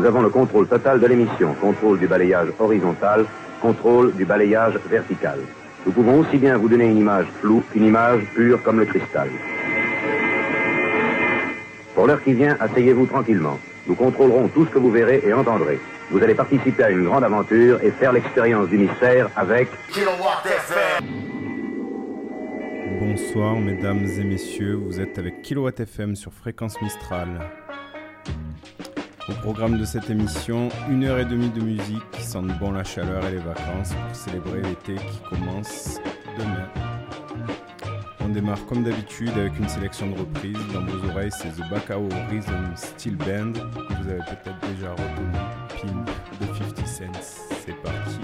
avons le contrôle total de l'émission, contrôle du balayage horizontal, contrôle du balayage vertical. Nous pouvons aussi bien vous donner une image floue qu'une image pure comme le cristal. Pour l'heure qui vient, asseyez-vous tranquillement. Nous contrôlerons tout ce que vous verrez et entendrez. Vous allez participer à une grande aventure et faire l'expérience du mystère avec Kilowatt FM. Bonsoir mesdames et messieurs, vous êtes avec Kilowatt FM sur Fréquence Mistral. Au programme de cette émission, 1h30 de musique qui sent bon la chaleur et les vacances pour célébrer l'été qui commence demain. On démarre comme d'habitude avec une sélection de reprises. Dans vos oreilles, c'est The Bacao Rhythm Steel Band, que vous avez peut-être déjà reconnu, Pimp de 50 Cent. C'est parti.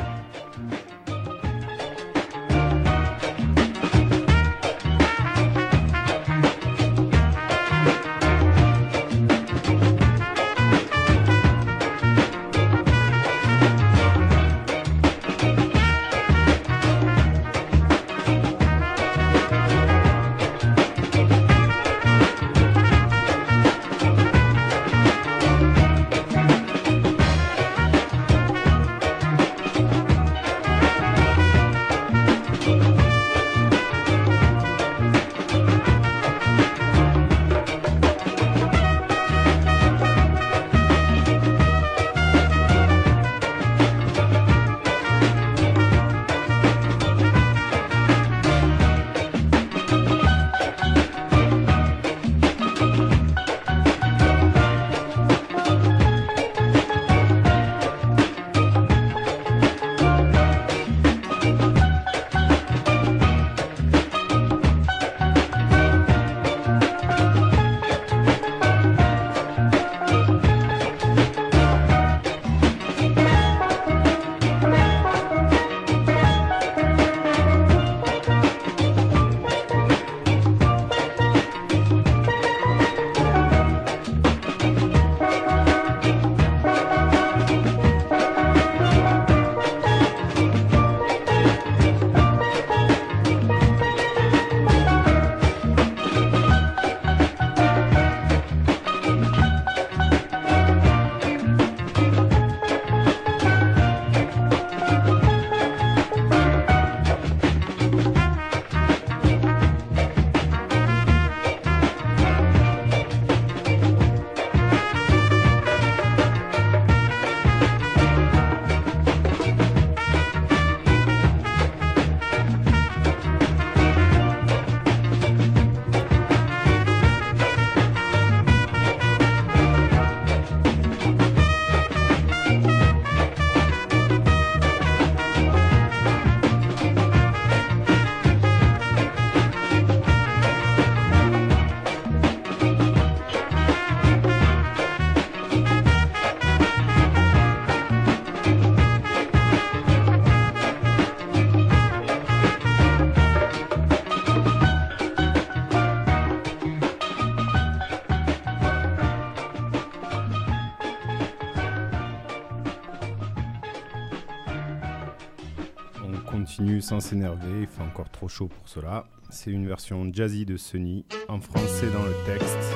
Sans s'énerver, il fait encore trop chaud pour cela. C'est une version jazzy de Sunny, en français dans le texte,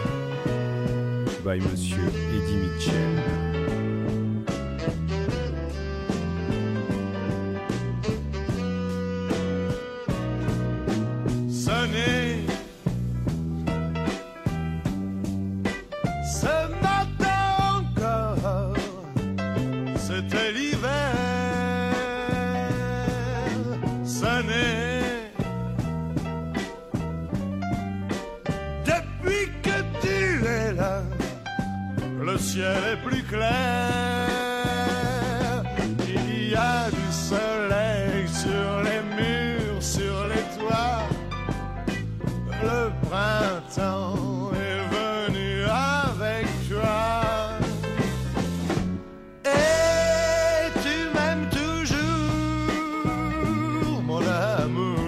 by Monsieur Eddie Mitchell. Le ciel est plus clair, il y a du soleil sur les murs, sur les toits. Le printemps est venu avec toi. Et tu m'aimes toujours, mon amour.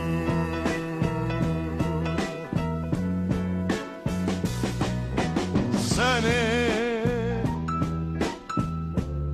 Ce n'est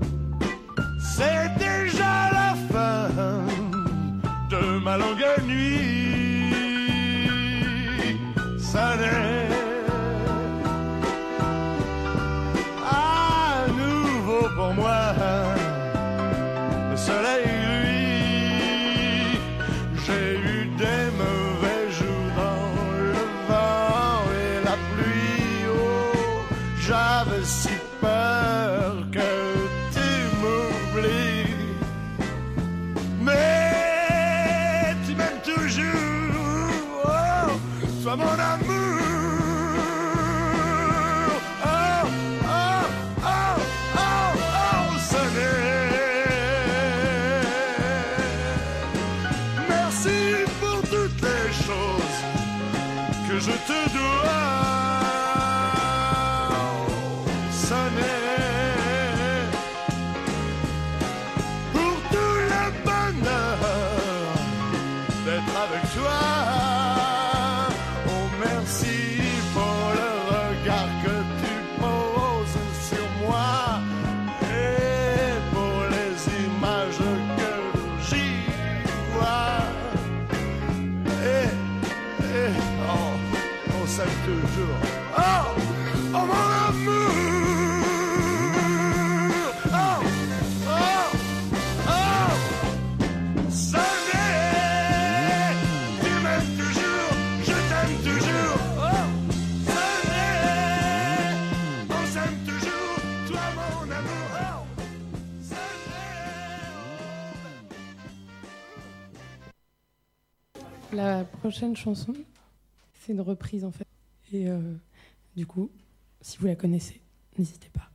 toi mon amour. Oh, oh, oh, oh, oh, sonnez. Merci pour toutes les choses que je te dois. Sonnez. Pour tout le bonheur d'être avec toi. Oh merci pour le regard que tu poses sur moi et pour les images que j'y vois. Et oh, on s'aime toujours. Oh, oh mon amour. Oh, oh, oh. Sonnez. Tu m'aimes toujours, je t'aime toujours. Oh, sonnez. On s'aime toujours, toi mon amour. Oh, sonnez. La prochaine chanson, c'est une reprise en fait. Et du coup, si vous la connaissez, n'hésitez pas.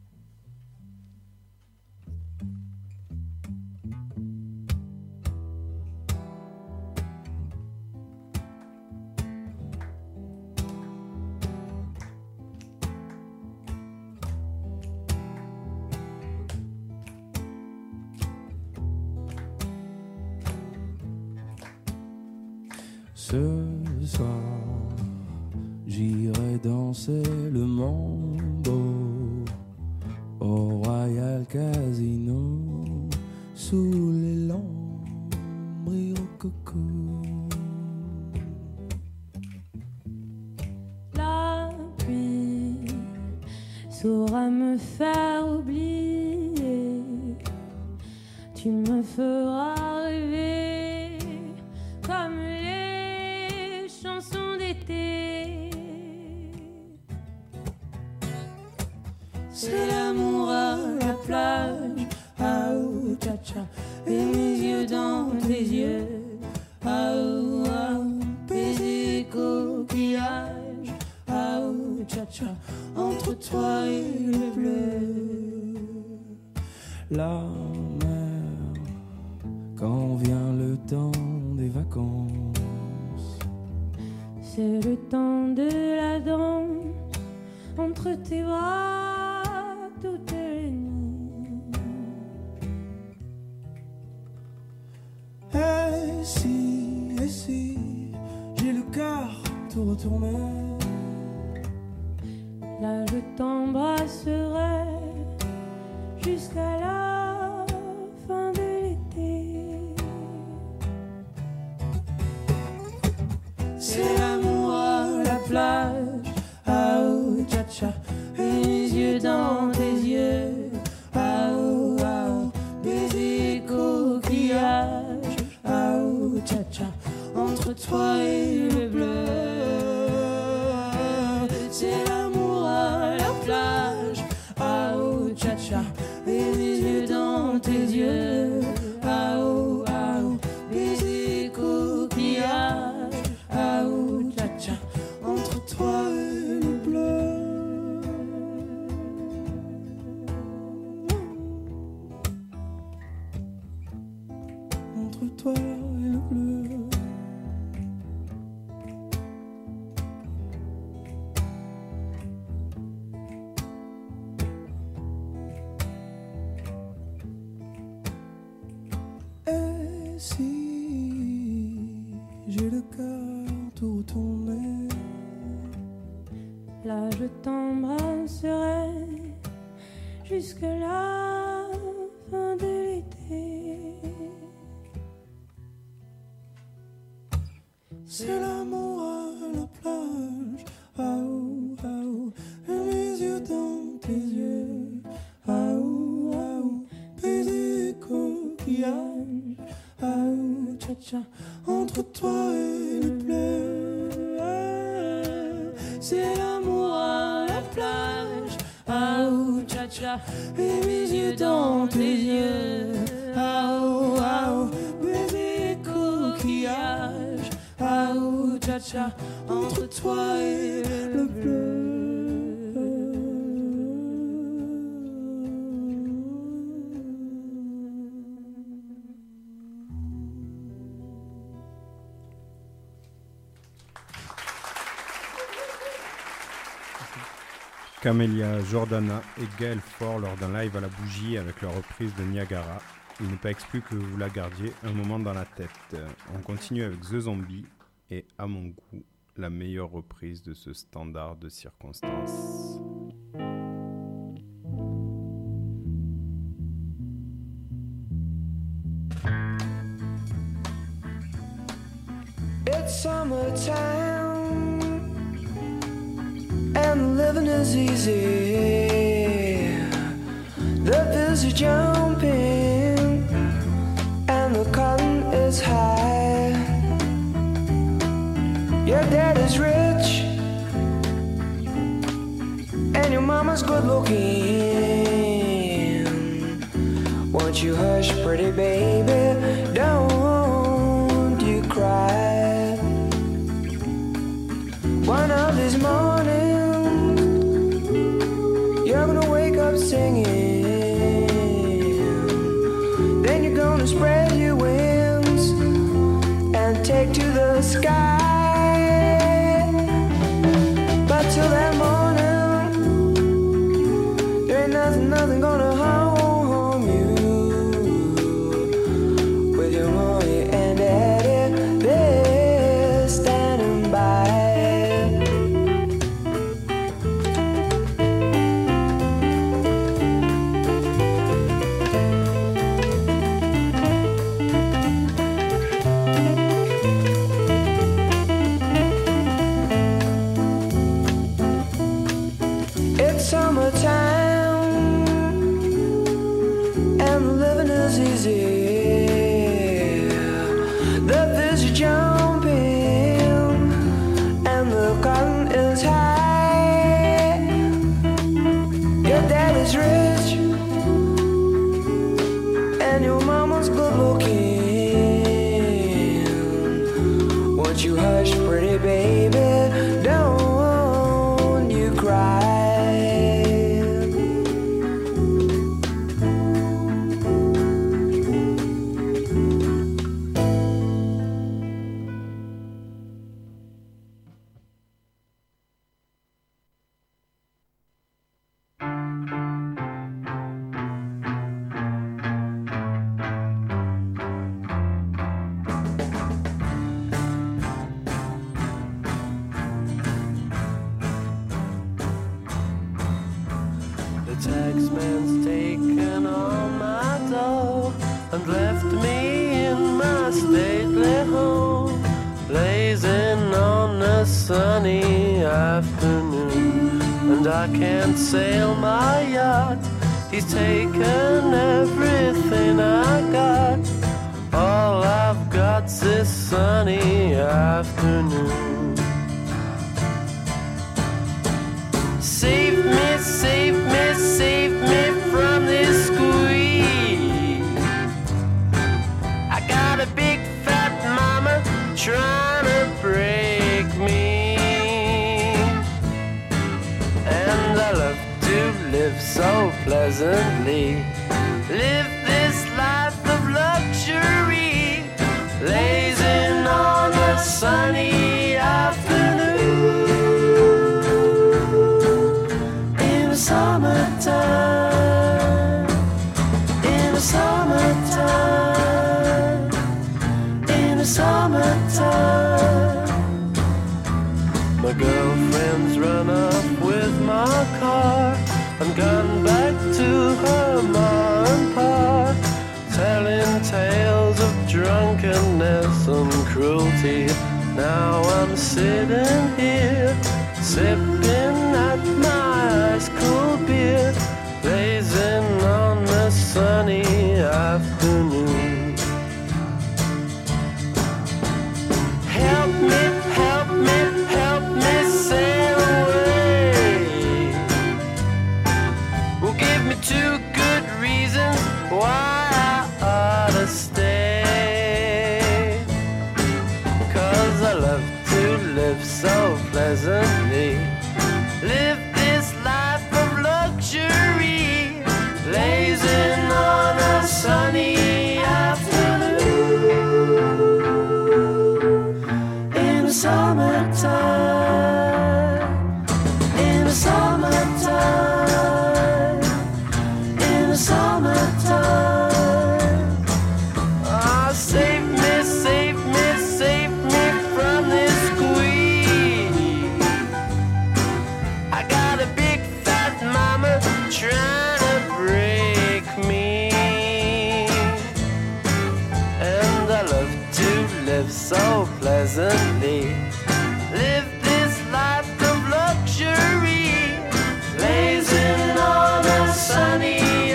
Ce soir, j'irai danser le mambo au Royal Casino sous les lambris rococo. La pluie saura me faire oublier, tu me feras rêver comme les chansons d'été. C'est l'amour à la plage, ah oh, cha-cha, et mes yeux dans tes yeux, ah oh, ah oh, baiser coquillage, ah oh, cha-cha, entre toi et le bleu. La mer, quand vient le temps des vacances, c'est le temps de la danse entre tes bras toutes les nuits. Et si, j'ai le cœur tout retourné, Là je t'embrasserai jusqu'à la fin de l'été. c'est l'amour à la plage, ah oh, cha-cha, et mes yeux dans tes yeux, ah oh, baiser coquillage, ah oh, cha-cha, entre toi et le bleu. C'est l'amour à la plage, ah oh, cha-cha, et mes yeux dans tes yeux, ah oh, baiser coquillage, ah oh, cha-cha, entre toi et le bleu. Entre toi et le bleu. Et si j'ai le cœur tout retourné, Là je t'embrasserai jusqu'à la fin de l'été. c'est l'amour à la plage, ah oh, et mes yeux dans tes yeux, ah oh, baiser coquillage, ah oh, cha-cha, entre toi et le bleu. C'est l'amour à la plage, ah oh, cha-cha, et mes yeux dans tes yeux, ah oh, baiser coquillage, ah oh, oh, cha-cha, entre toi et le bleu. Camélia Jordana et Gaël Faure lors d'un live à la bougie avec leur reprise de Niagara. Il n'est pas exclu que vous la gardiez un moment dans la tête. On continue avec The Zombie et à mon goût, la meilleure reprise de ce standard de circonstances. It's summertime and living is easy. The bills are jumping and the cotton is high. Your dad is rich and your mama's good looking. Won't you hush, pretty baby, don't you cry. One of these mornings you're gonna wake up singing. Then you're gonna spread your wings and take to the sky. But till that morning there ain't nothing gonna harm you. With your mommy and daddy, they're standing by. Summertime and living is easy. The fish are jumping and the cotton is high. Your dad is rich and your mama's good looking. Won't you hush, pretty baby, don't you cry. Taxman's taken all my dough and left me in my stately home, blazing on a sunny afternoon. And I can't sail my yacht, he's taken everything I got. All I've got's this sunny afternoon. Save me, save me, save me from this squeeze. I got a big fat mama trying to break me. And I love to live so pleasantly, live this life of luxury, blazing on a sunny afternoon. Summertime, in the summertime, in the summertime. My girlfriend's run off with my car and gone back to her ma and pa, telling tales of drunkenness and cruelty. Now I'm sitting here, sipping at my ice cold beer, blazing on a sunny afternoon. Help me, help me, help me sail away. Well, give me 2 good reasons why I ought to stay. 'Cause I love to live so pleasantly. Live this life of luxury, blazing on a sunny afternoon. In the summertime, in the summertime, in the summertime. Oh, save me, save me, save me from this squeeze. I got a big fat mama trying to break me, and I love to live so pleasantly. Live this life of luxury, blazing on a sunny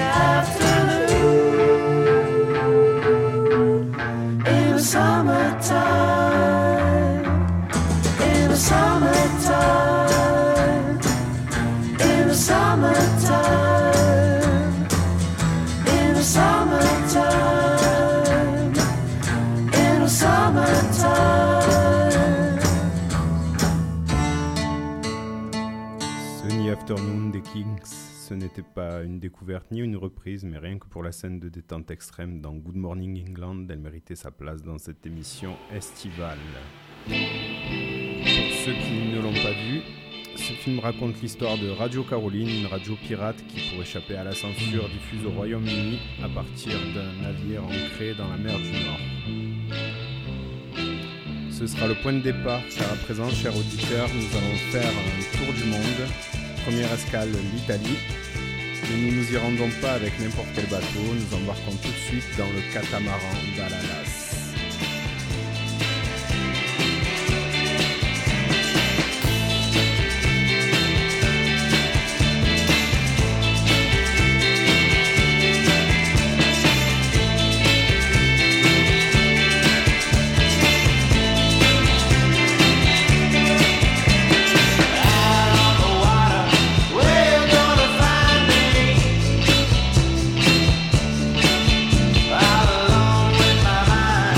afternoon. In the summertime, in the summertime, in the summertime, in the summertime, in the summertime. Sunny Afternoon des Kings, ce n'était pas une découverte ni une reprise, mais rien que pour la scène de détente extrême dans Good Morning England, elle méritait sa place dans cette émission estivale. Pour ceux qui ne l'ont pas vu, ce film raconte l'histoire de Radio Caroline, une radio pirate qui, pour échapper à la censure, diffuse au Royaume-Uni à partir d'un navire ancré dans la mer du Nord. Ce sera le point de départ, car à présent, chers auditeurs, nous allons faire un tour du monde. Première escale, l'Italie. Mais nous nous y rendons pas avec n'importe quel bateau, nous embarquons tout de suite dans le catamaran d'Alalas. Along with my mind.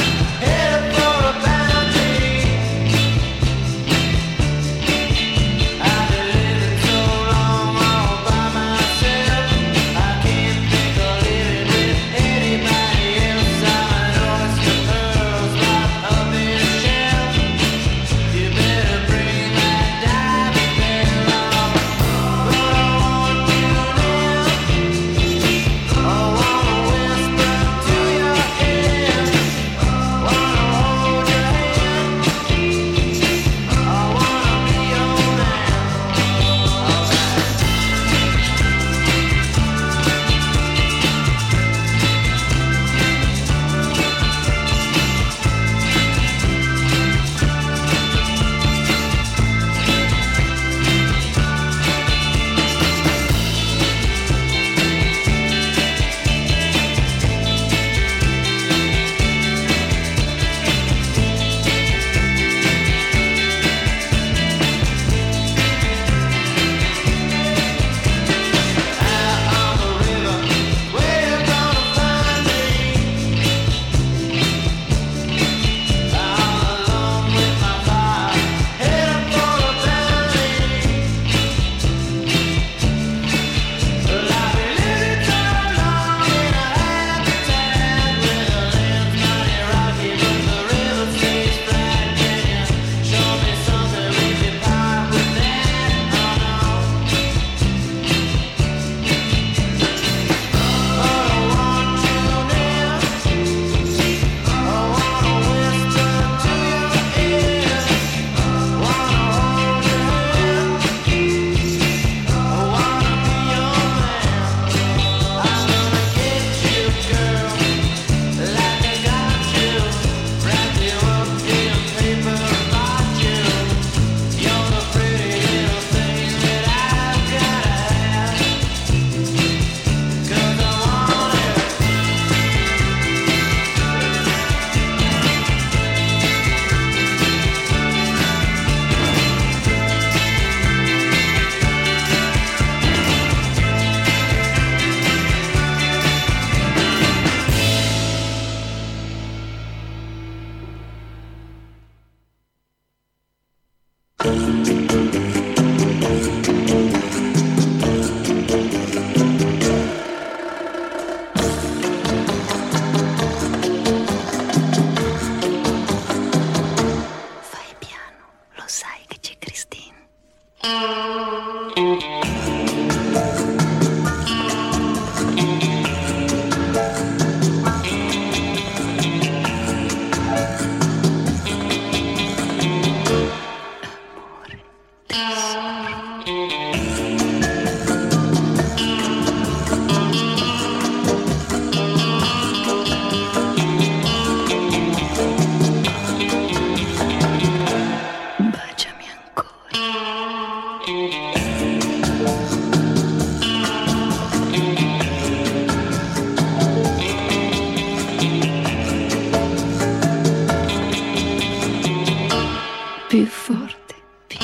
Più forte, più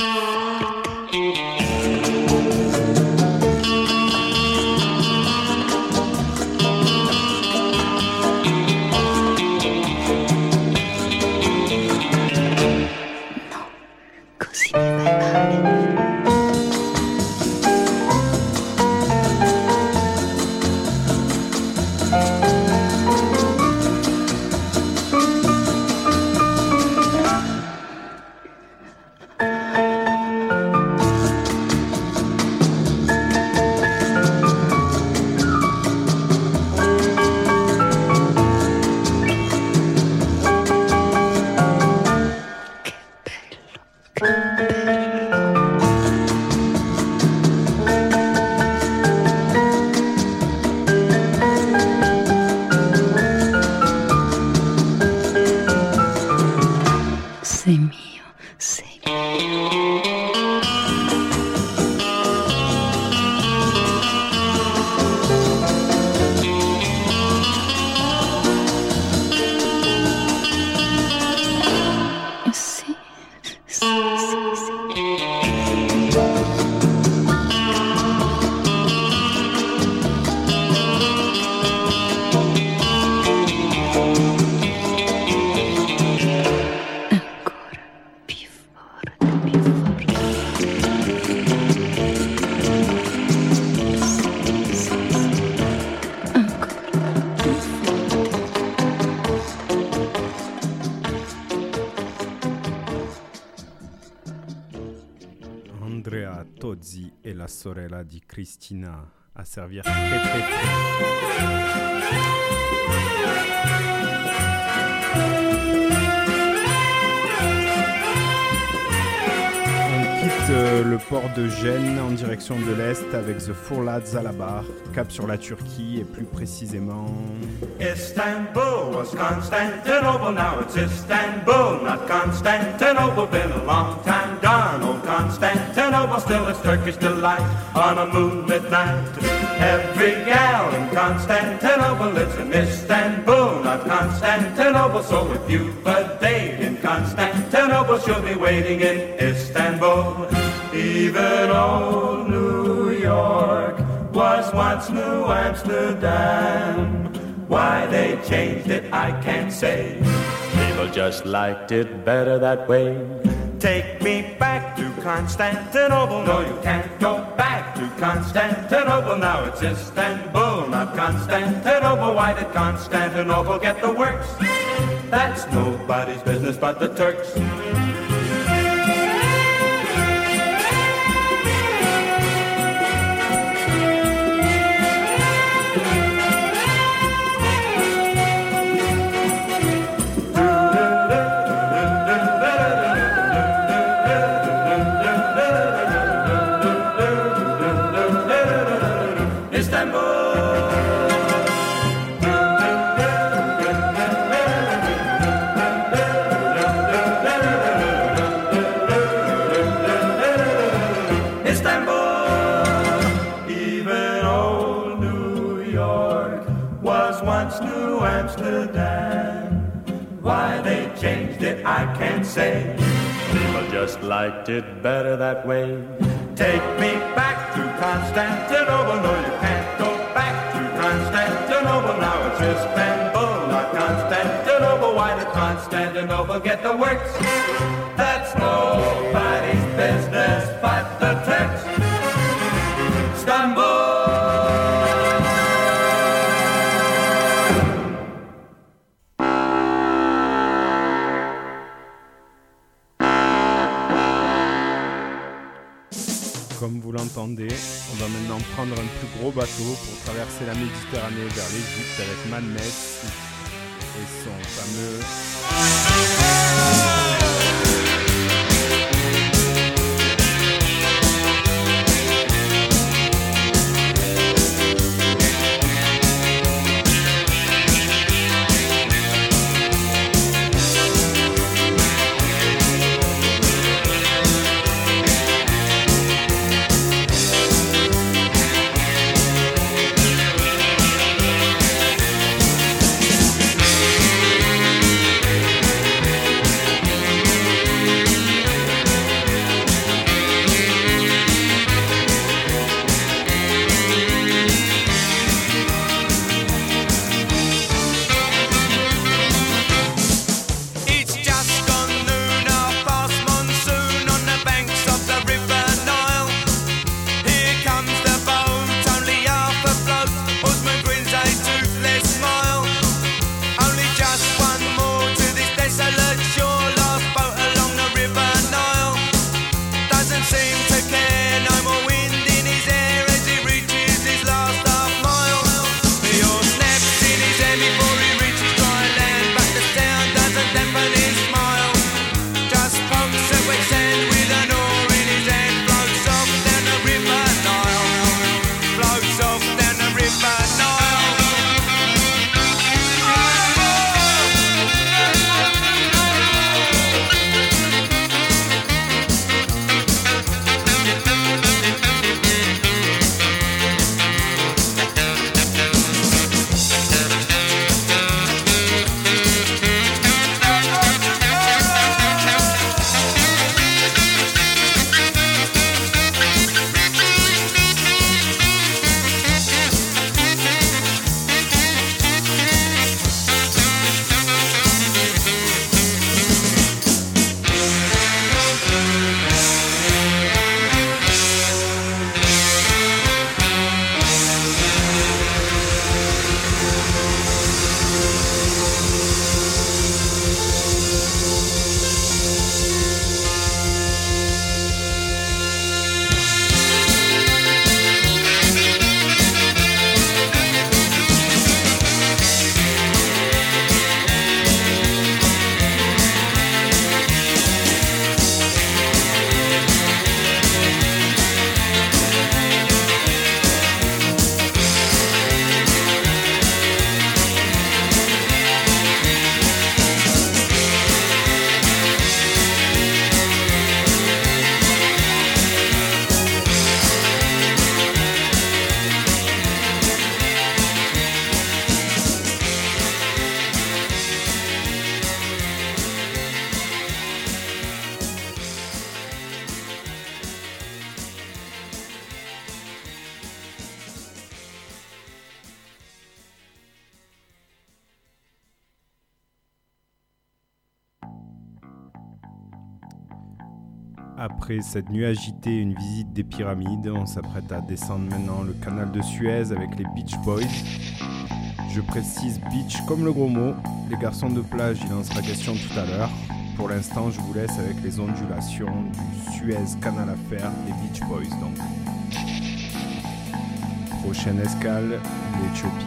forte. No, così mi vai male. Sei mio, sei sì, sì, Andrea Tozzi è la sorella di Cristina a servir très très très. On quitte le port de Gênes en direction de l'Est avec The Four Lads à la barre, cap sur la Turquie et plus précisément... Istanbul was Constantinople, now it's Istanbul, not Constantinople. Been a long time gone, old Constantinople, still it's Turkish delight on a moonlit night. Every gal in Constantinople lives in Istanbul, not Constantinople. So if you've a date in Constantinople, she'll be waiting in Istanbul. Even old New York was once New Amsterdam. Why they changed it, I can't say. People just liked it better that way. Take me back to Constantinople. No, you can't go back to Constantinople. Now it's Istanbul, not Constantinople. Why did Constantinople get the works? That's nobody's business but the Turks. I can't say. People just liked it better that way. Take me back to Constantinople. No, you can't go back to Constantinople. Now it's Istanbul, not Constantinople. Why did Constantinople get the works? That's nobody's business. Comme vous l'entendez, on va maintenant prendre un plus gros bateau pour traverser la Méditerranée vers l'Égypte avec Madness et son fameux... Après cette nuit agitée et une visite des pyramides, on s'apprête à descendre maintenant le canal de Suez avec les Beach Boys. Je précise beach comme le gros mot. Les garçons de plage, il en sera question tout à l'heure. Pour l'instant, je vous laisse avec les ondulations du Suez Canal à faire des Beach Boys. Donc, prochaine escale, l'Éthiopie.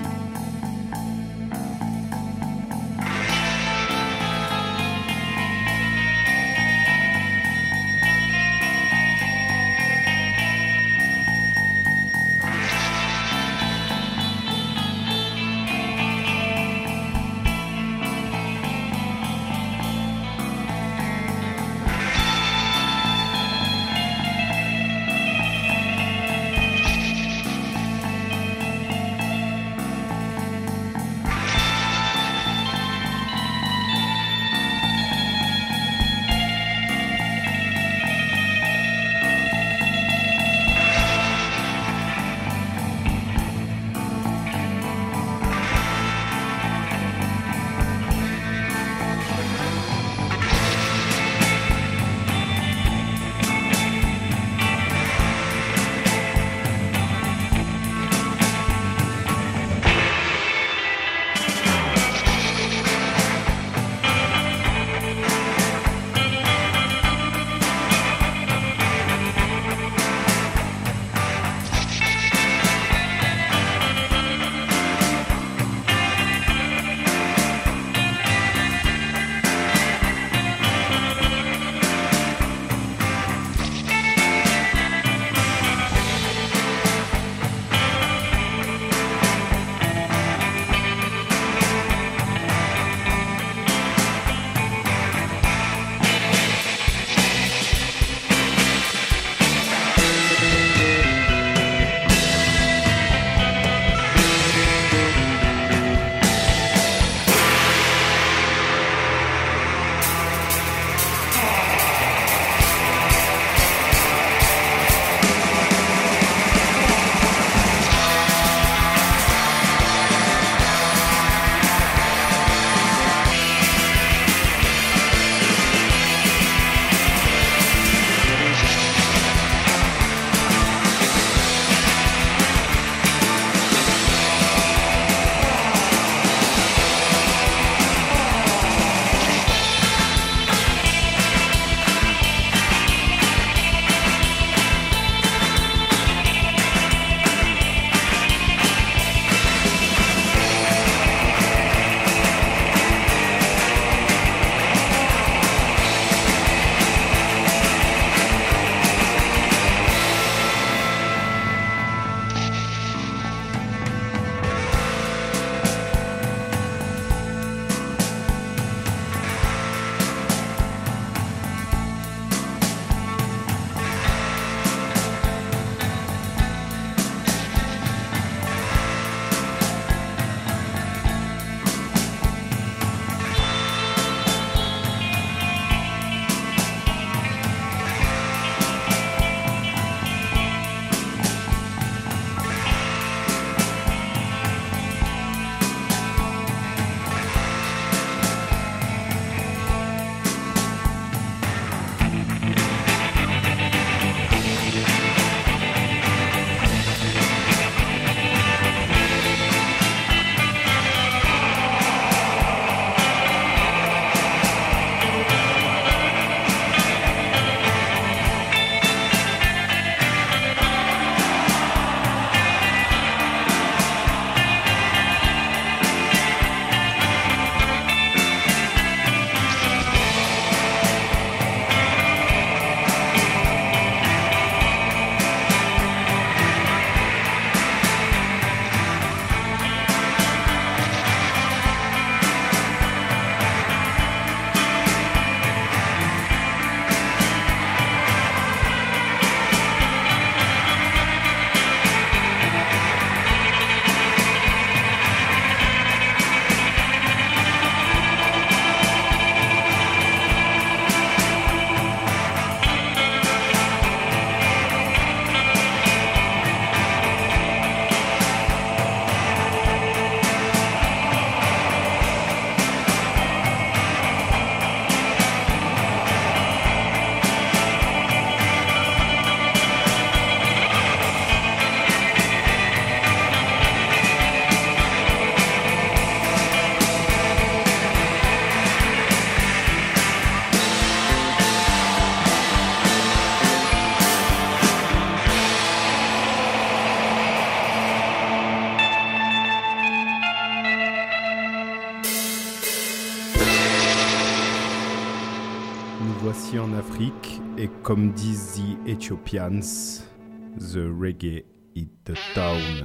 parti en Afrique et comme disent the Ethiopians, the reggae is the town.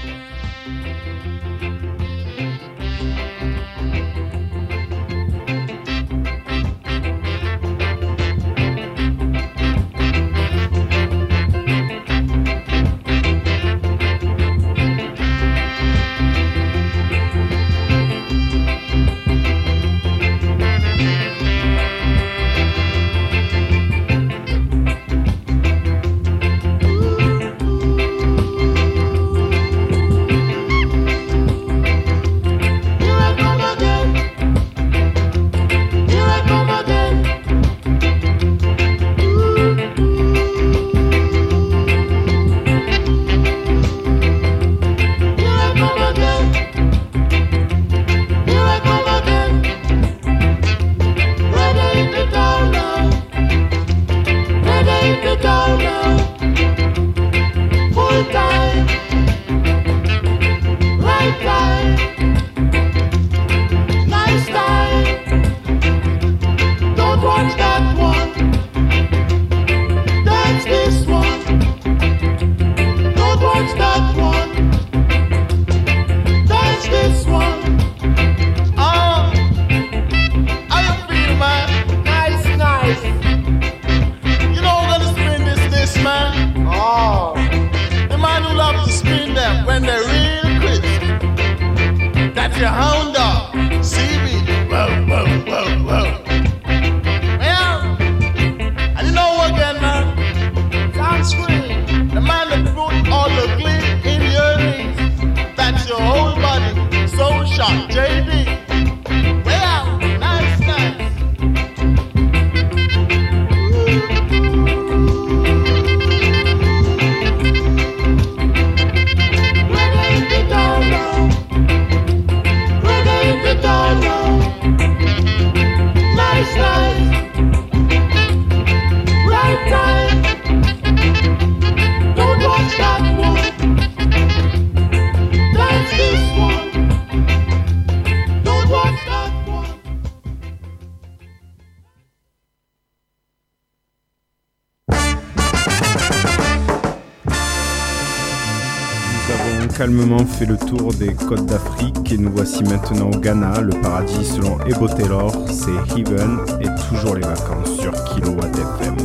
Calmement fait le tour des côtes d'Afrique et nous voici maintenant au Ghana, le paradis selon Ebo Taylor, c'est Heaven et toujours les vacances sur Kilowatt FM.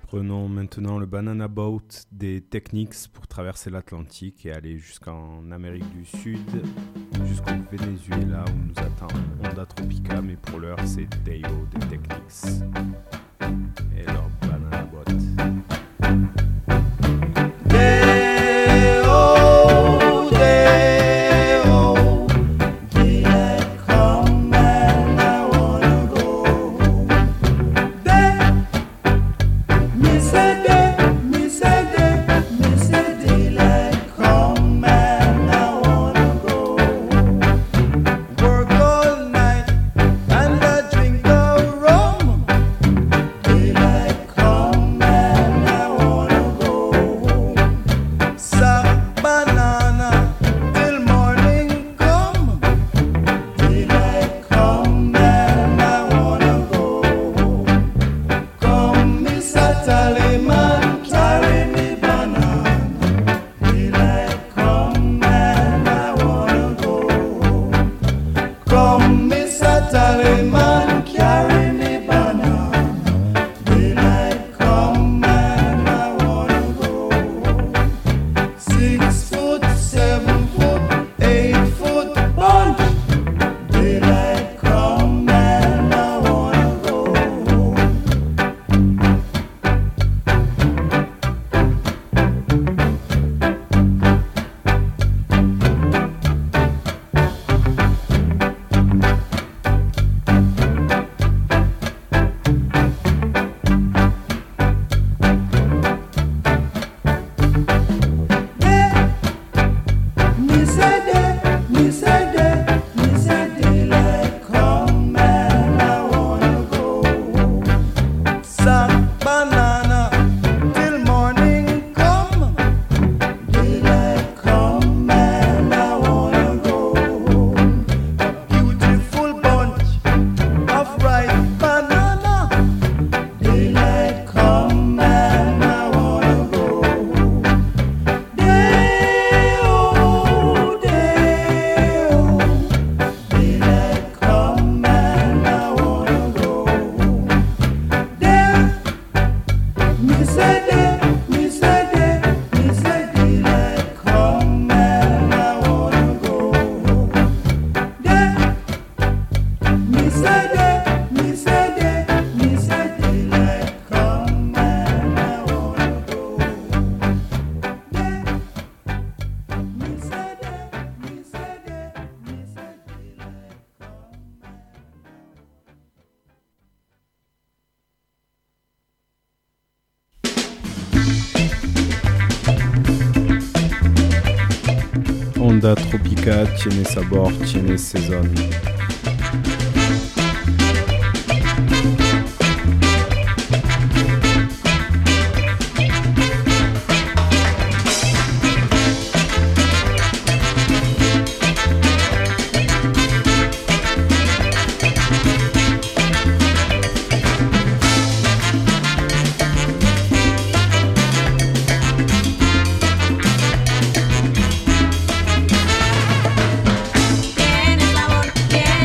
Prenons maintenant le Banana Boat des Technics pour traverser l'Atlantique et aller jusqu'en Amérique du Sud, jusqu'au Venezuela où nous attend Onda Tropica, mais pour l'heure c'est Deo des Technics et leur Banana Boat. Onda Tropica, tiene sabor, tiene sazón. Tiene sabor, tiene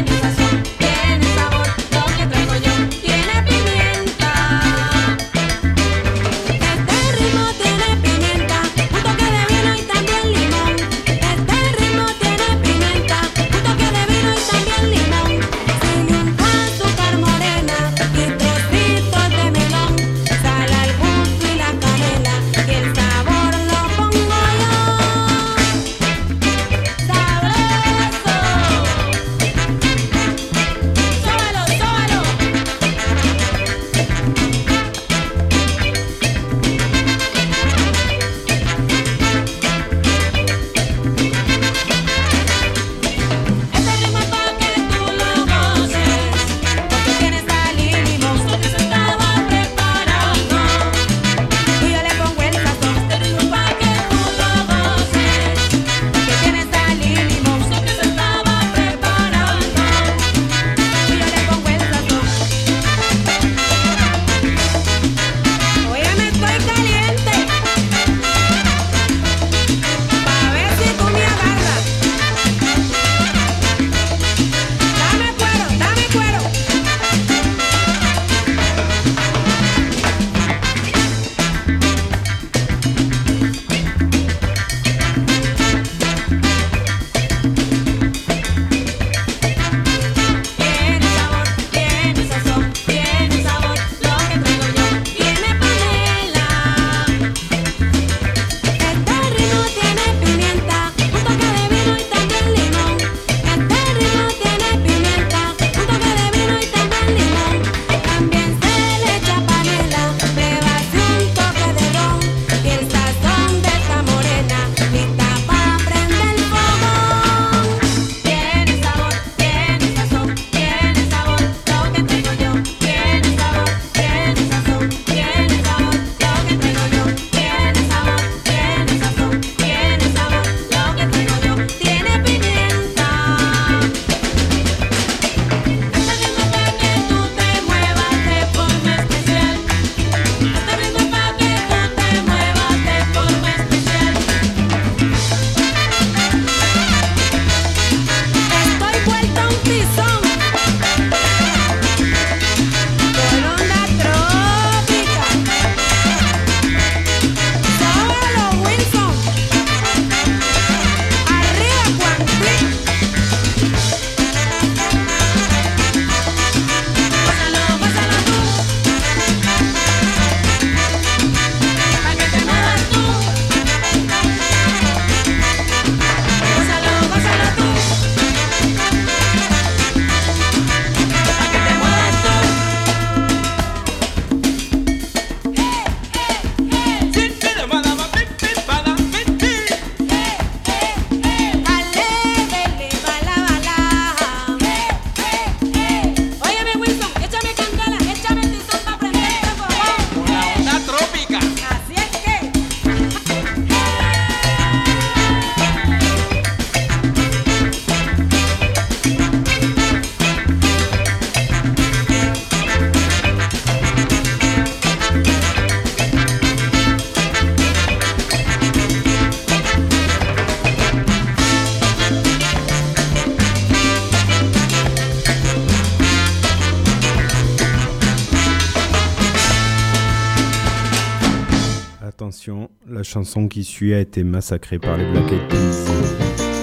attention, la chanson qui suit a été massacrée par les Black Eyed Peas.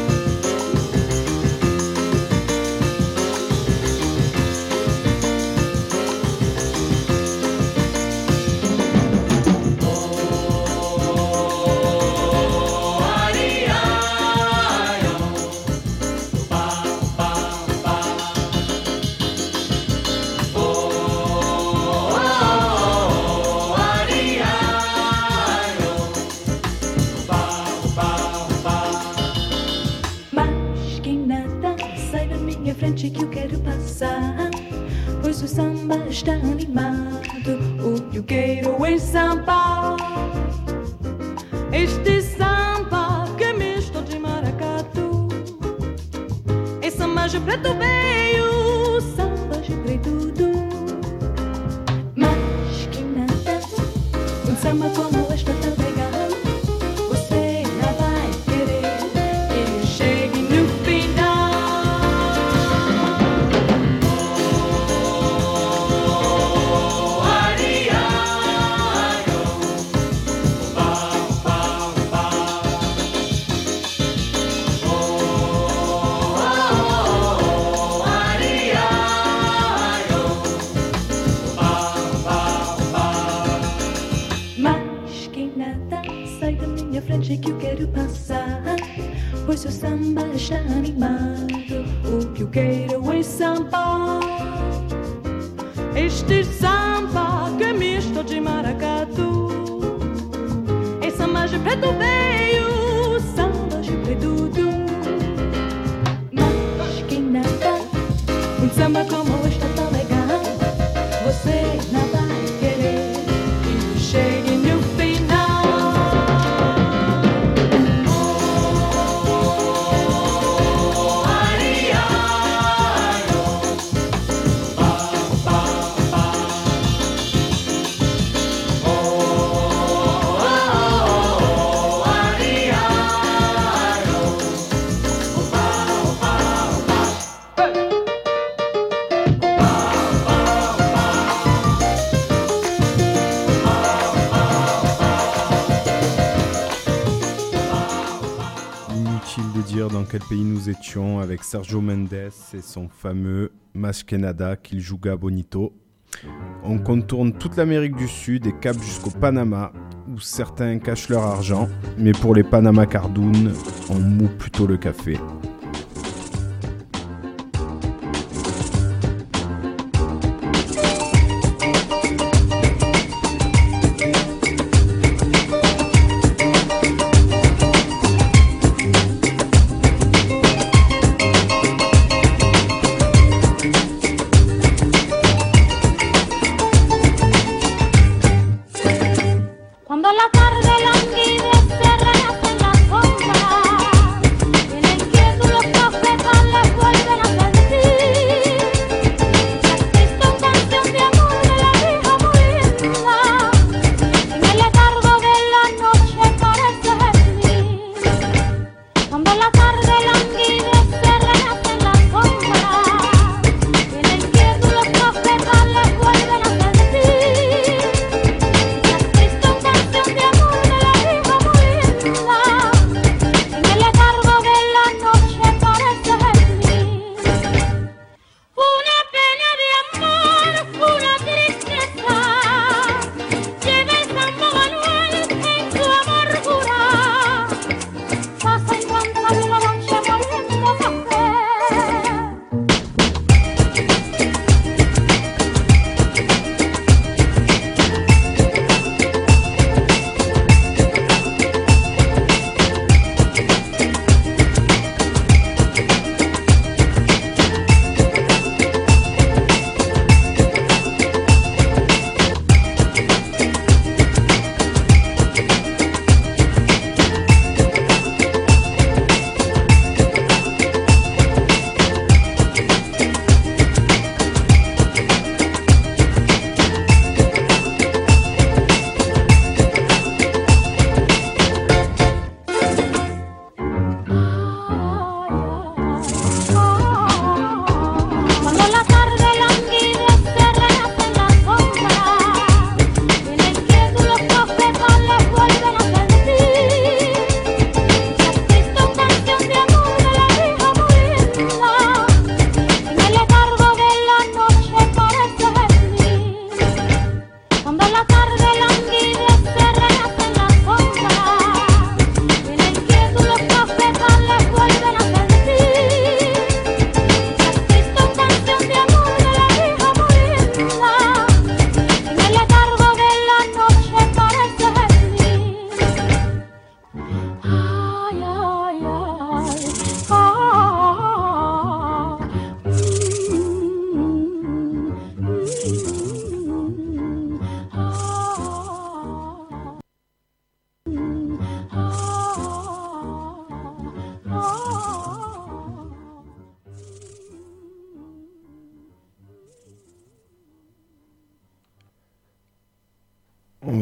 Que eu quero passar, pois o samba está animado. O que eu quero é samba, este samba que é misto de maracatu. É samba de preto veio, samba de preto do. Mas que nada, um samba como este tão legal, você não vai querer. Ele chegue no final. Que eu quero passar, pois o samba está animado. O que eu quero é samba, este samba que é misto de maracatu. É samba de preto veio, samba de preto do. Mas que nada, um samba como este tão legal, você não vai querer. E chegue no final. Dans quel pays nous étions avec Sergio Mendes et son fameux Mas Que Nada qu'il juga bonito. On contourne toute l'Amérique du Sud et cap jusqu'au Panama où certains cachent leur argent, mais pour les Panama Cardoon, on moue plutôt le café. Vuelven a sentir, triste canción de amor de la vieja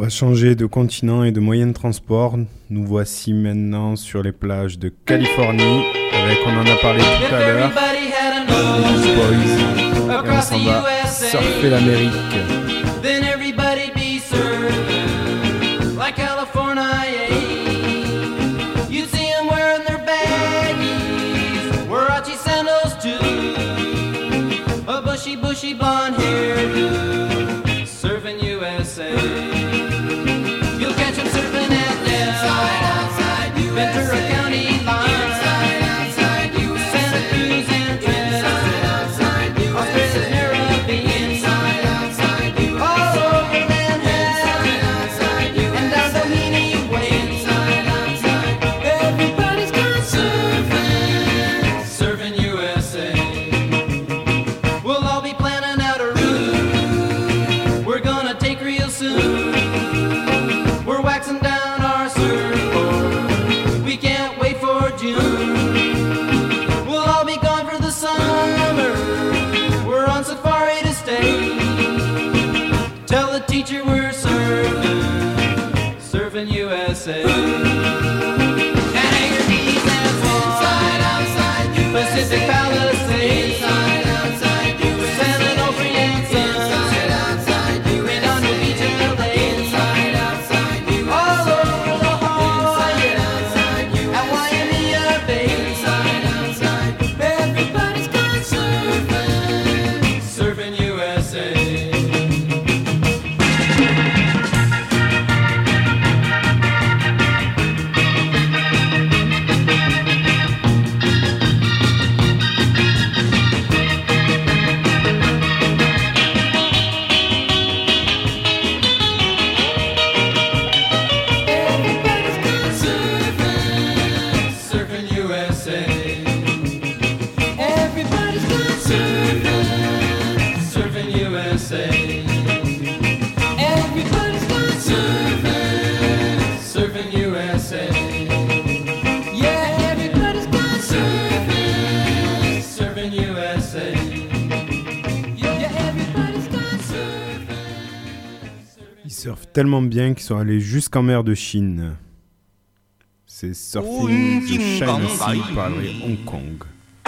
va changer de continent et de moyen de transport. Nous voici maintenant sur les plages de Californie avec, on en a parlé tout à l'heure, les Beach Boys. Et on s'en va surfer l'Amérique. Then everybody'd be served like California. You'd see them wearing their baggies, Warachi sandals too, a bushy blonde hairdo, surfing USA. You'll catch them surfing at Del, Ventura County line, Santa Cruz and Trent, Australia's Caribbean. Teacher, we're surfing USA. And Hangar Beach and Swan, Pacific Palisades, San Onofre and Sun, Redondo Beach and LA, all over La Jolla, at Waimea Bay. Everybody's gone surfing USA. Ils surfent tellement bien qu'ils sont allés jusqu'en mer de Chine. C'est Surfing the China Sea par les Hong Kong.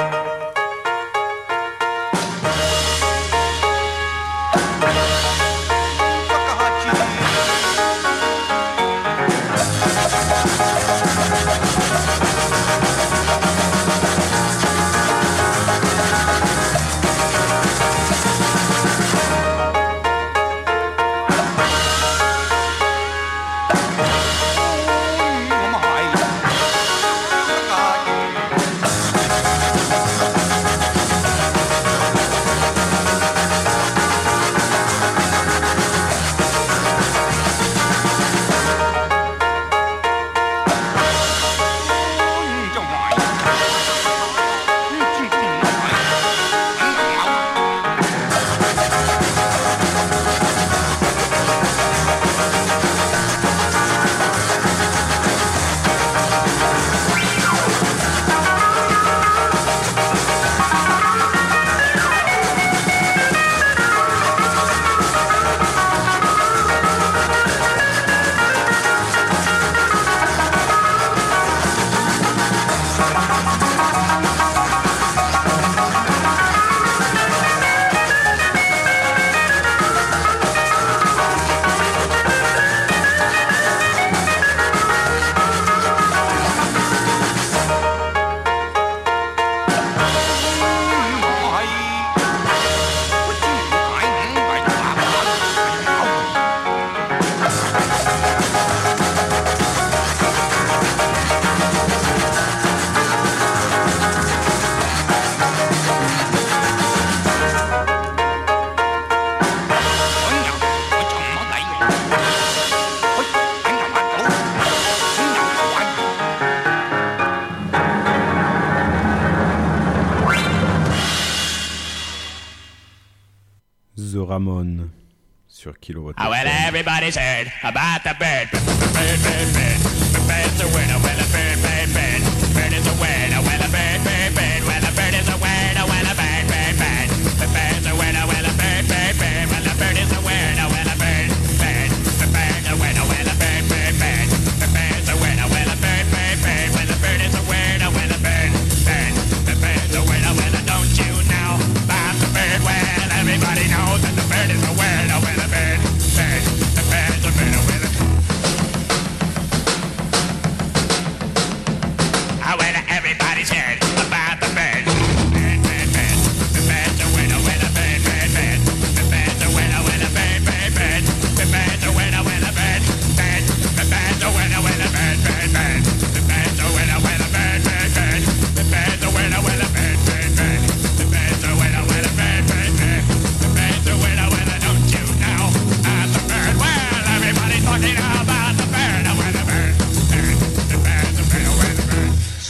Ramon sur Kilowatt. Oh, well, everybody's heard about the bird. Bird, bird, bird. Bird's a word. Oh, well, a bird, bird, bird. Bird is a word. Oh, well, a bird, bird, bird. Well, a bird is a word. Oh, well, a bird, bird, bird. The bird's a word. Oh, well, a bird, bird, bird. Well, a bird is a word. Oh, well, a bird, bird. The bird's a word.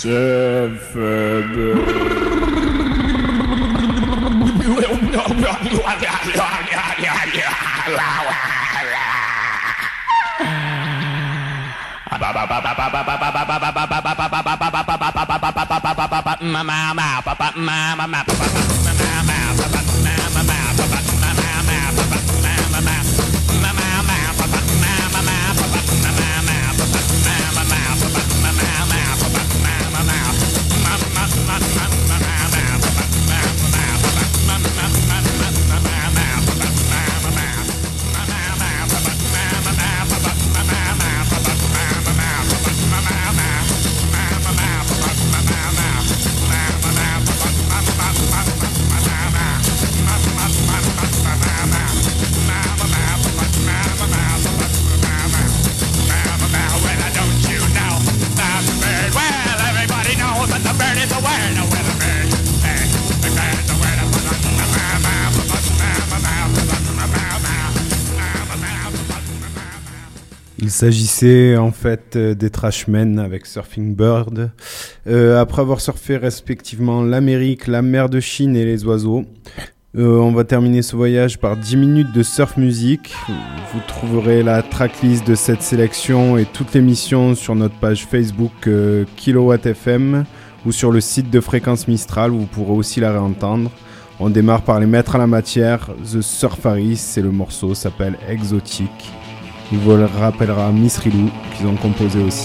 Il s'agissait en fait des Trashmen avec Surfing Bird. Après avoir surfé respectivement l'Amérique, la mer de Chine et les oiseaux, on va terminer ce voyage par 10 minutes de surf music. Vous trouverez la tracklist de cette sélection et toute l'émission sur notre page Facebook Kilowatt FM ou sur le site de Fréquence Mistral où vous pourrez aussi la réentendre. On démarre par les maîtres à la matière, The Surfaris, et le morceau s'appelle Exotique. Il vous le rappellera Miss Rilou qu'ils ont composé aussi.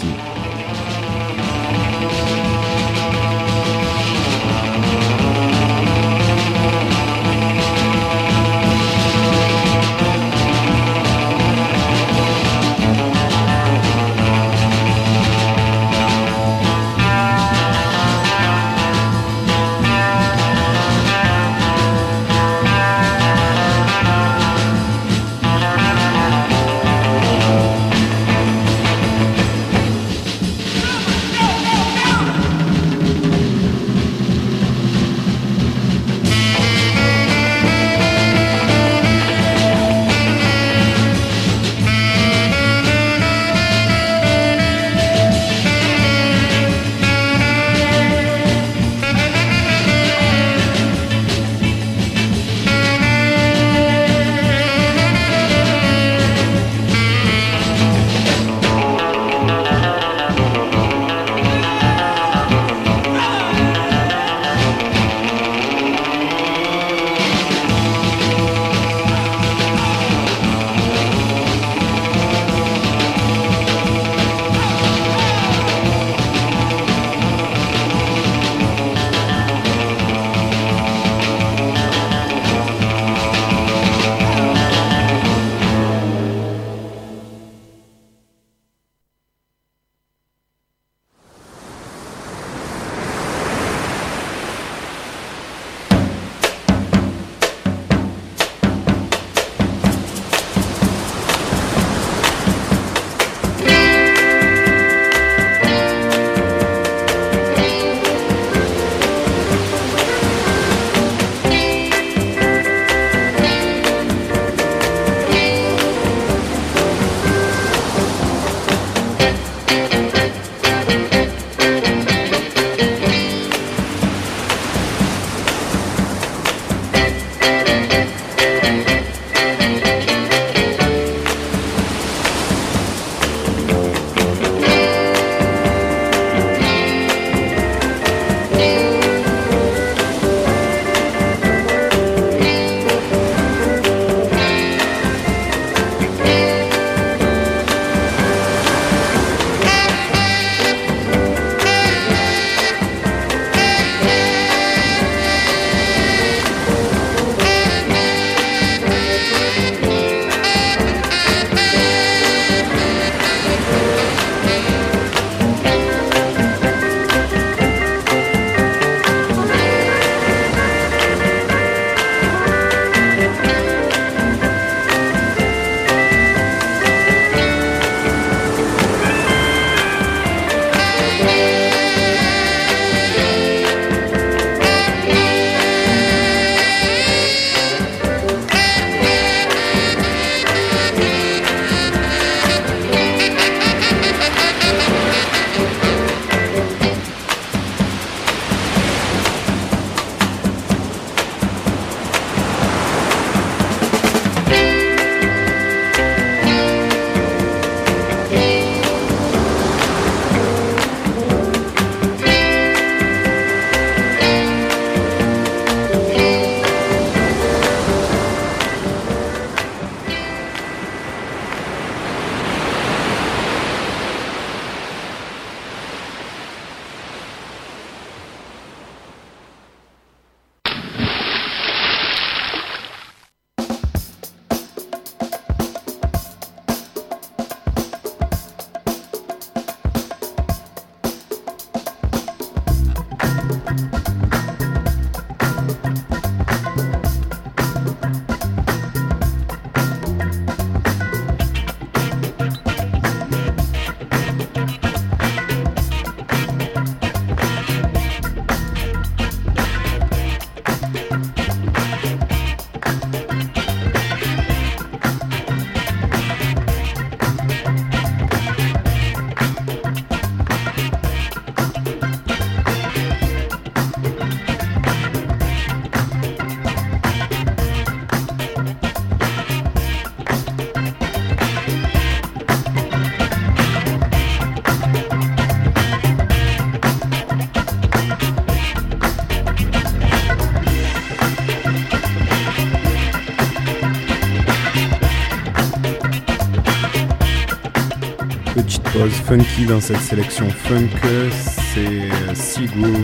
Petite pause funky dans cette sélection funk, c'est Sea Groove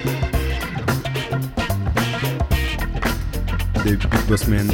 des Big Boss Men.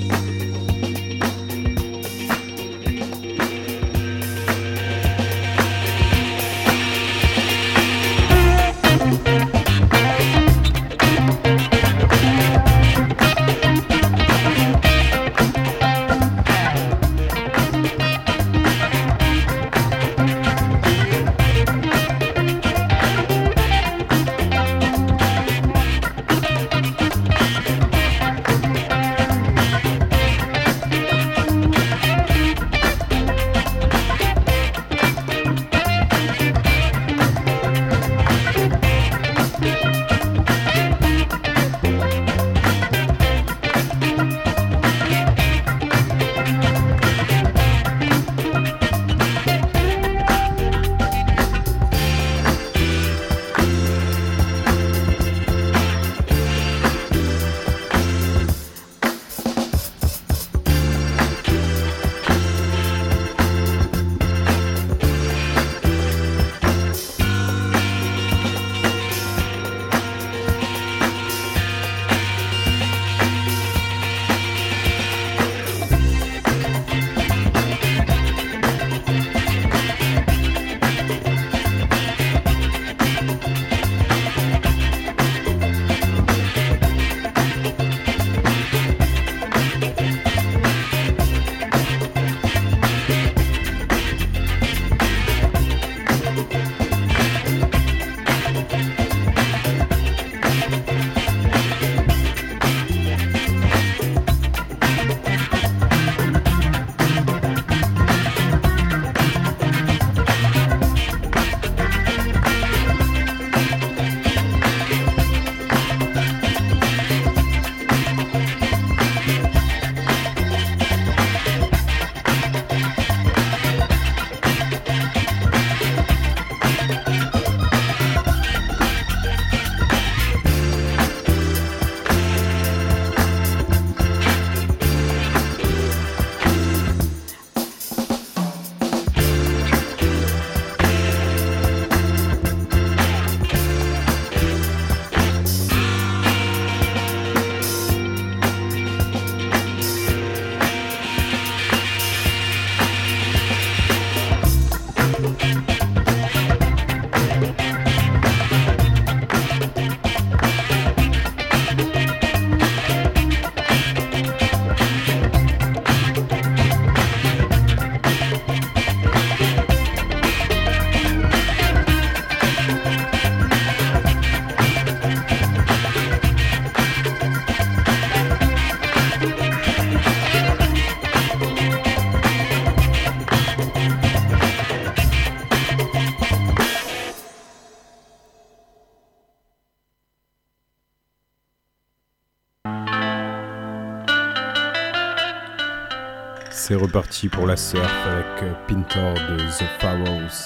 C'est reparti pour la surf avec Pintor de The Pharaohs.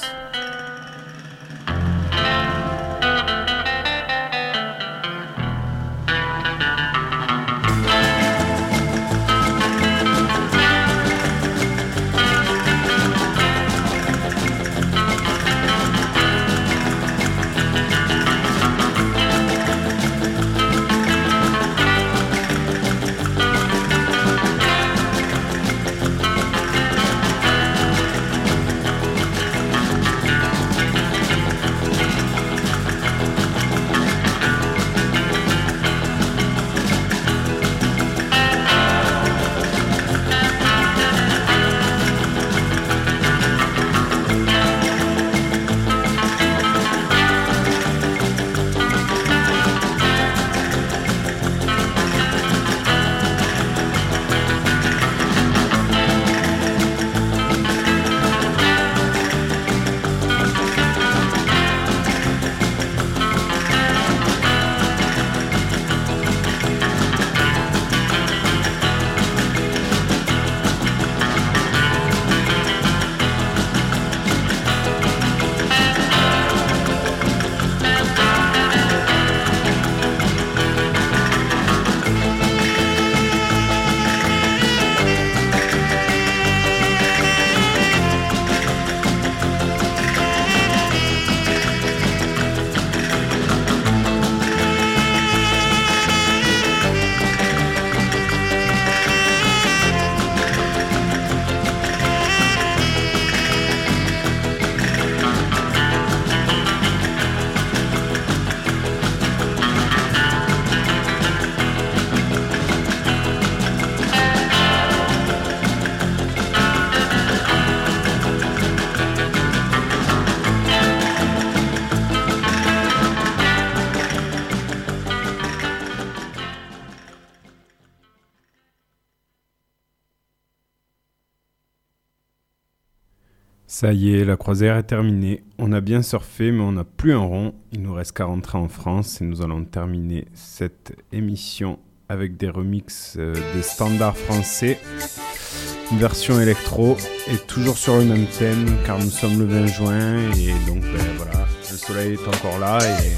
Ça y est, la croisière est terminée. On a bien surfé, mais on n'a plus un rond. Il nous reste qu'à rentrer en France et nous allons terminer cette émission avec des remixes des standards français. Une version électro et toujours sur le même thème car nous sommes le 20 juin et donc voilà, le soleil est encore là et...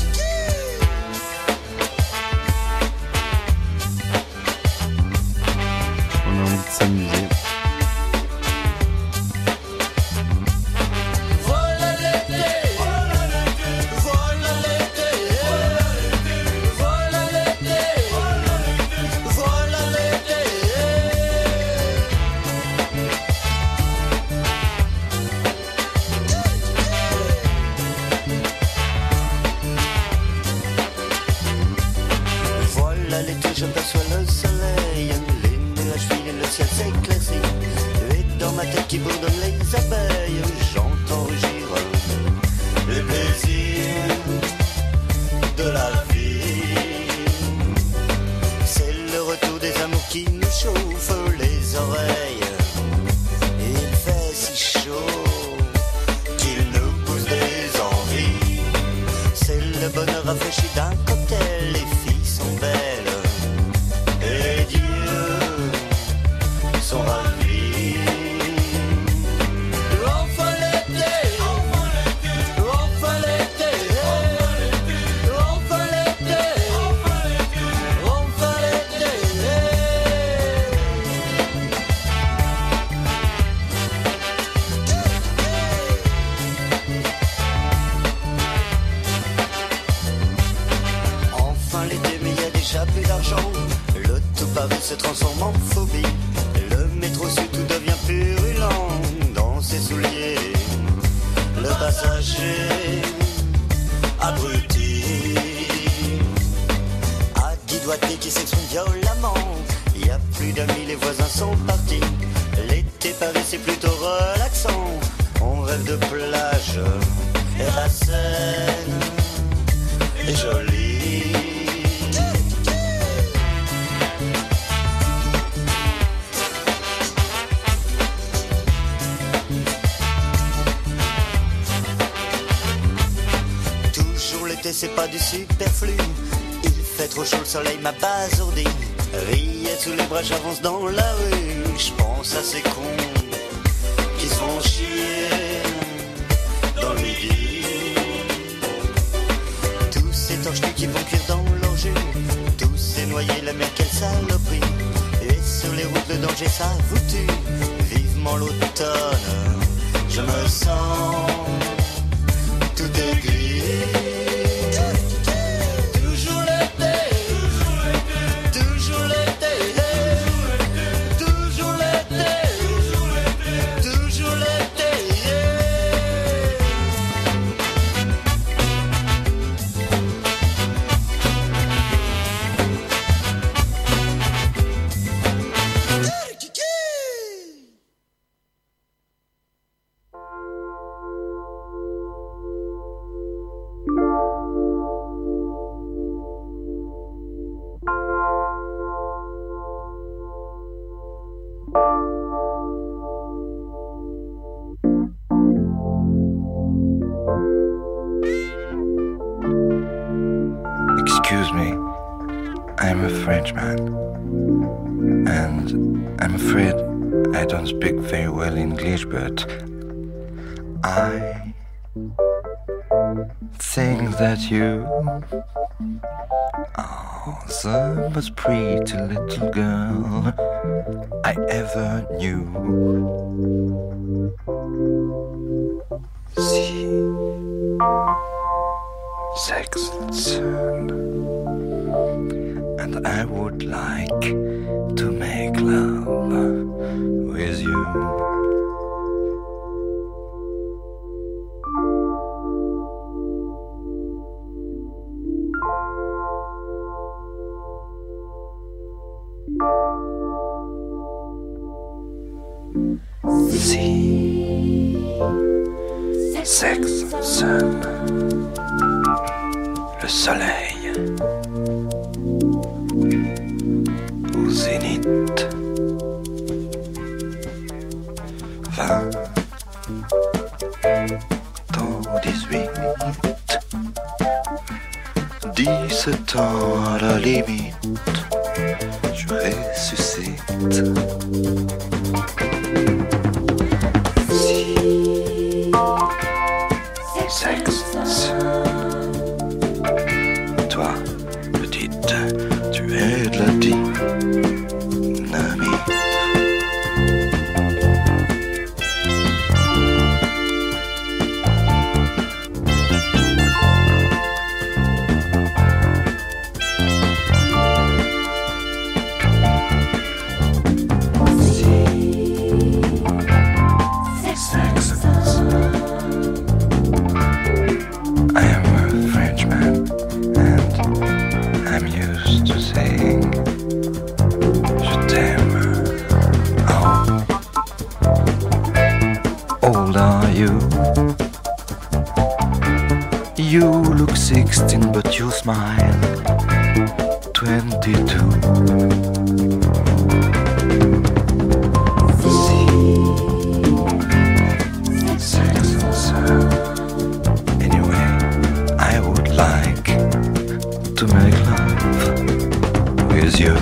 on a envie de s'amuser. J'aperçois le soleil, les nuages filent, le ciel s'éclaircit. Et dans ma tête qui bourdonne les abeilles, j'entends rugir les plaisirs de la vie. C'est le retour des amours qui nous chauffe les oreilles. Il fait si chaud qu'il nous pousse des envies. C'est le bonheur rafraîchi d'un cocktail, les filles sont belles. Sont ravis. Enfin l'été, enfin l'été, enfin l'été, enfin l'été, enfin l'été. Enfin l'été, mais il y a déjà plus d'argent. Le tout pavé se transforme en phobie. Métro sud, tout devient purulent dans ses souliers. Le passager abruti a Guy Doigté qui s'exprime violemment. Il y a plus d'amis, les voisins sont partis. L'été Paris c'est plutôt relaxant. On rêve de plage et la Seine est jolie. C'est pas du superflu. Il fait trop chaud, le soleil m'a basourdi. Rillettes sous les bras, j'avance dans la rue. Je pense à ces cons qui se font chier dans le midi. Tous ces torches-tues qui vont cuire dans leur jus. Tous ces noyés, la mer, quelle saloperie. Et sur les routes, le danger, ça vous tue. Vivement l'automne, je me sens tout aigri. Excuse me, I'm a Frenchman, and I'm afraid I don't speak very well English, but I think that you are the most pretty little girl I ever knew. Sex and Sun, and I would like to make love with you. Sex and Sun, le soleil au zénith. 20 18. 17 ans à la limite, je ressuscite. Sexe. Toi, petite, tu es de la dynamite. You look 16 but you smile 22. Anyway, I would like to make love with you.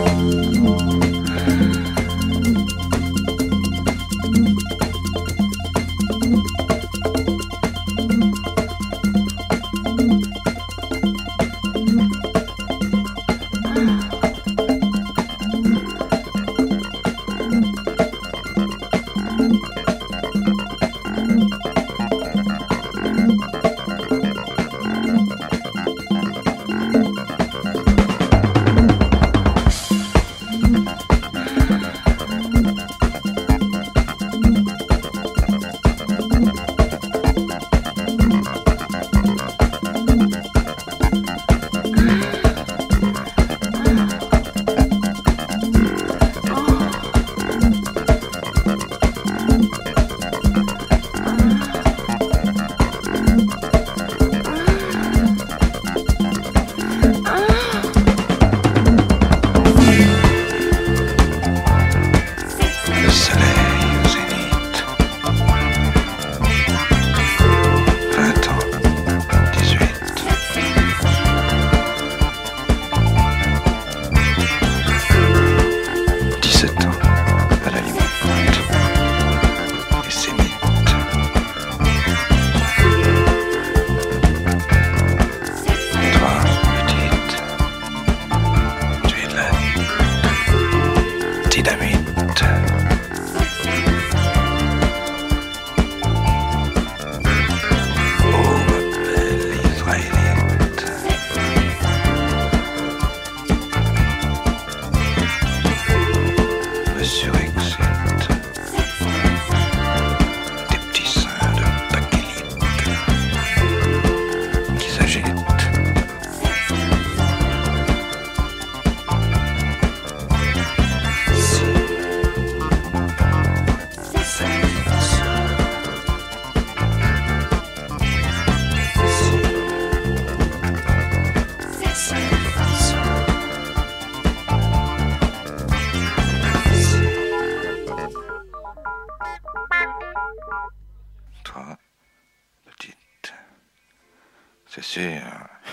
C'est sûr,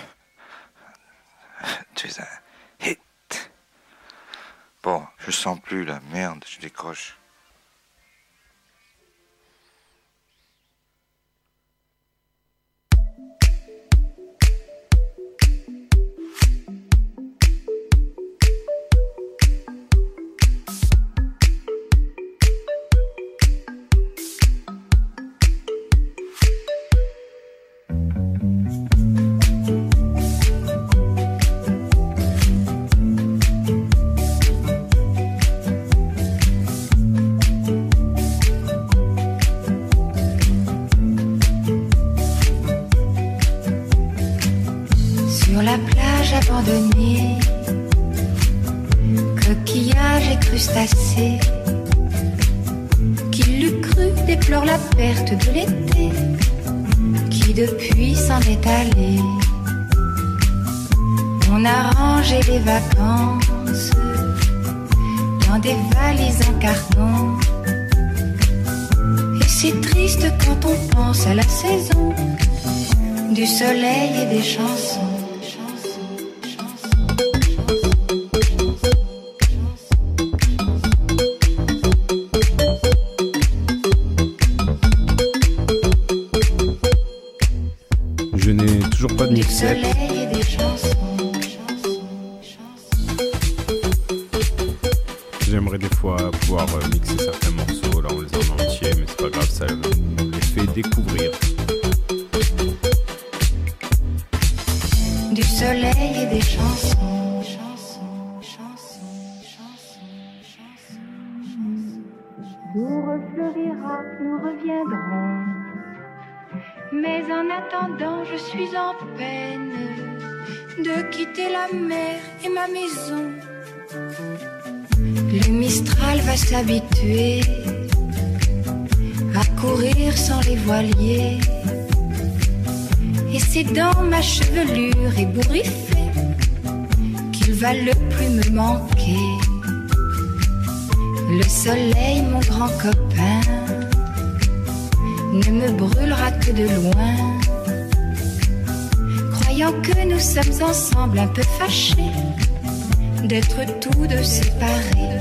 tu es un hit. Bon, je sens plus la merde, je décroche. Sur la plage abandonnée, coquillages et crustacés, qui l'eût cru déplore la perte de l'été, qui depuis s'en est allé. On a rangé les vacances dans des valises en carton, et C'est triste quand on pense à la saison du soleil et des chansons. Je n'ai toujours pas de Du mixette. soleil et des chansons. J'aimerais des fois pouvoir mixer certains morceaux, là on les a en entier, mais c'est pas grave, ça nous les fait découvrir. Du soleil et des chansons. Tout refleurira, nous reviendrons. Mais en attendant, je suis en peine de quitter la mer et ma maison. Le Mistral va s'habituer à courir sans les voiliers. Et c'est dans ma chevelure ébouriffée qu'il va le plus me manquer. Le soleil, mon grand copain, ne me brûlera que de loin. Croyant que nous sommes ensemble un peu fâchés d'être tous deux séparés.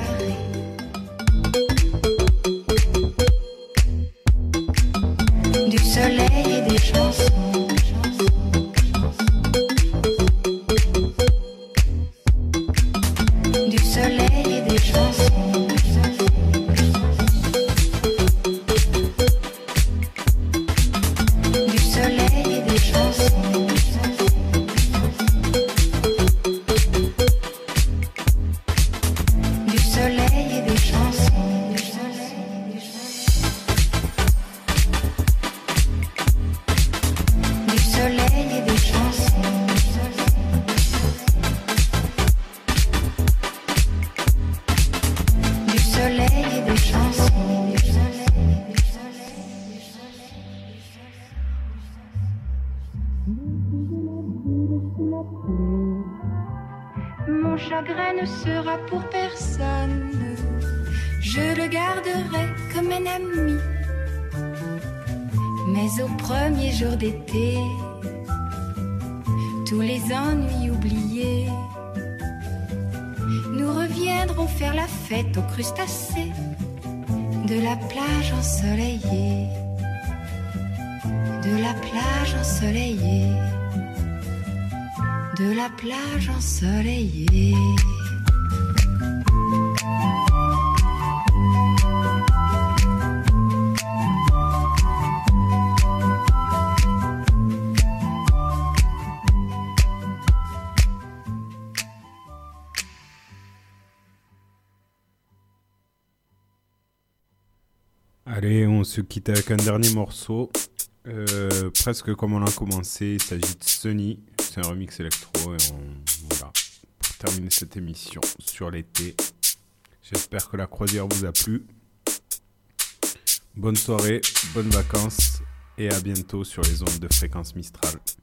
Du soleil et des chansons. Du soleil et des chansons. Du soleil et des chansons. Du soleil et des chansons. Du soleil et des chansons. Du soleil et des chansons. Mon chagrin ne sera pour personne. Je le garderai comme un ami. Mais au premier jour d'été, tous les ennuis oubliés, nous reviendrons faire la fête aux crustacés de la plage ensoleillée. De la plage ensoleillée. De la plage ensoleillée. Allez, on se quitte avec un dernier morceau. Presque comme on a commencé, il s'agit de Sunny. C'est un remix électro et voilà, pour terminer cette émission sur l'été. J'espère que la croisière vous a plu. Bonne soirée, bonnes vacances et à bientôt sur les ondes de Fréquence Mistral.